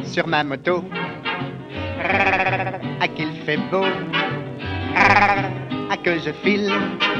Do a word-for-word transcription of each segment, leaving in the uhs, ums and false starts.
sur ma moto. À qu'il fait beau, à que je file,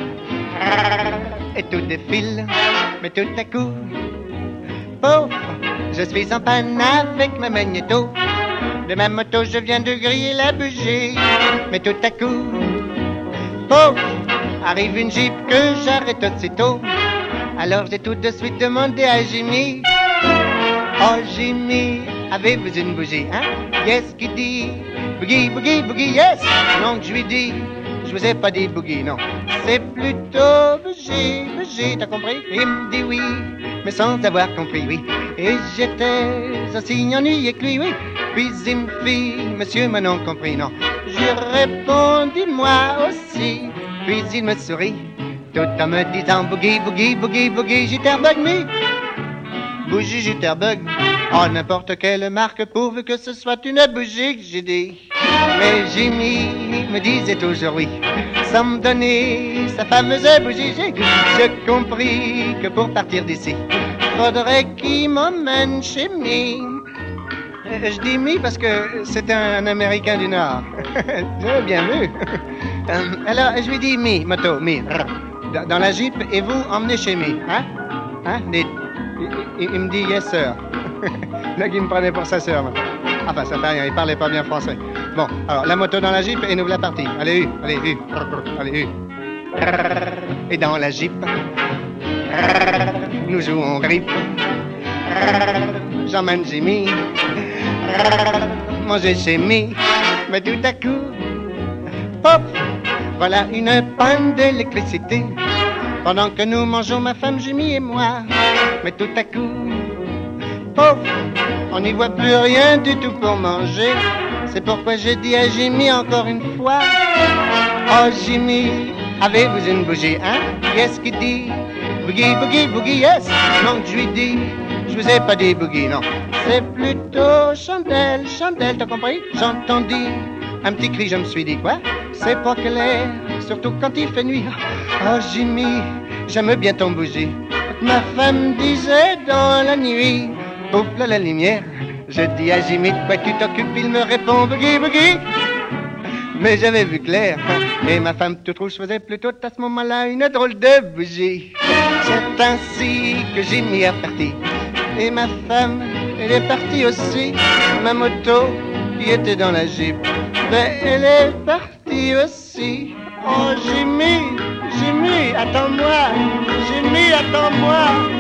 et tout défile, mais tout à coup, pouf, je suis en panne avec ma magnéto. De ma moto, je viens de griller la bougie, mais tout à coup, pouf, arrive une Jeep que j'arrête aussitôt. Alors j'ai tout de suite demandé à Jimmy, oh Jimmy, avez-vous une bougie, hein? Yes, qui dit, boogie, boogie, boogie, yes. Donc je lui dis, je vous ai pas dit boogie, non. C'est plutôt bougie, bougie, t'as compris? Il me dit oui, mais sans avoir compris, oui. Et j'étais aussi ennuyé que lui, oui. Puis il me fit, monsieur m'a non compris, non. J'ai répondu moi aussi. Puis il me sourit, tout en me disant boogie, boogie, boogie, boogie, jitterbug me. Bougie, jitterbug. Oh, n'importe quelle marque pourvu que ce soit une bougie que j'ai dit. Mais Jimmy me disait toujours oui, sans me donner sa fameuse bougie. J'ai compris que pour partir d'ici, faudrait qu'il m'emmène chez me. Je dis mi parce que c'est un Américain du Nord. Bien vu. Alors, je lui dis mi, moto, mi. Dans la Jeep, et vous, emmenez chez mi. Hein? Hein? Dites. Il, il me dit yes, sir. Là, il me prenait pour sa sœur. Enfin, ça fait rien, il parlait pas bien français. Bon, alors, la moto dans la Jeep et nous voilà partis. Allez, U, allez, U. Allez, U. Et dans la Jeep, nous jouons au grip. J'emmène Jimmy manger chez mi, mais tout à coup, pop, voilà une panne d'électricité. Pendant que nous mangeons, ma femme Jimmy et moi, mais tout à coup, pop, on n'y voit plus rien du tout pour manger. C'est pourquoi j'ai dit à Jimmy encore une fois, oh Jimmy, avez-vous une bougie, hein? Yes, qui dit, boogie, boogie, boogie, yes. Donc je lui dis, je vous ai pas dit boogie, non. C'est plutôt chandelle, chandelle, t'as compris? J'entendis un petit cri, je me suis dit, quoi? C'est pas clair, surtout quand il fait nuit. Oh Jimmy, j'aime bien ton bougie. Ma femme disait dans la nuit, pouf là la lumière. Je dis à Jimmy, de quoi tu t'occupes? Il me répond, boogie, boogie. Mais j'avais vu clair, et ma femme toute rouge faisait plutôt à ce moment-là une drôle de bougie. C'est ainsi que Jimmy est parti, et ma femme, elle est partie aussi. Ma moto, qui était dans la Jeep, ben elle est partie aussi. Oh Jimmy, Jimmy, attends-moi, Jimmy, attends-moi.